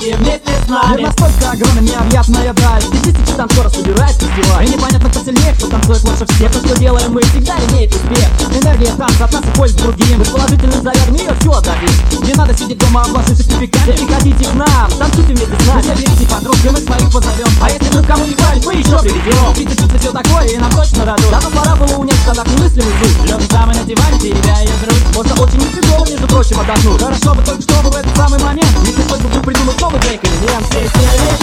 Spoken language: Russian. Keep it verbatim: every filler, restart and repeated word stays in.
танцуйте вместе с нами. Мир настолько огромный, необъятная даль, и тысячи танцоров собирает фестиваль. И непонятно, кто сильнее, кто танцует лучше всех. То, что делаем мы, всегда имеет успех. Энергия танца от нас и польза другим. Без положительных заряд мира все отдавить. Не надо сидеть дома, обложив сертификаты. Приходите к нам, танцуйте вместе с нами. Друзья, берите подруг, и мы своих позовем. А если вдруг кому не хватит, мы еще приведем. Пицца, пицца, все такое, и нам точно дадут. Давно пора было унять в штанах немыслимый звук. Лёг самый на диване, теребя ее грудь. Можно очень нифигово, между прочим, отдохнуть. Хорошо бы только чтобы в этот самый момент не пришлось бы придумать новый брейк элемент.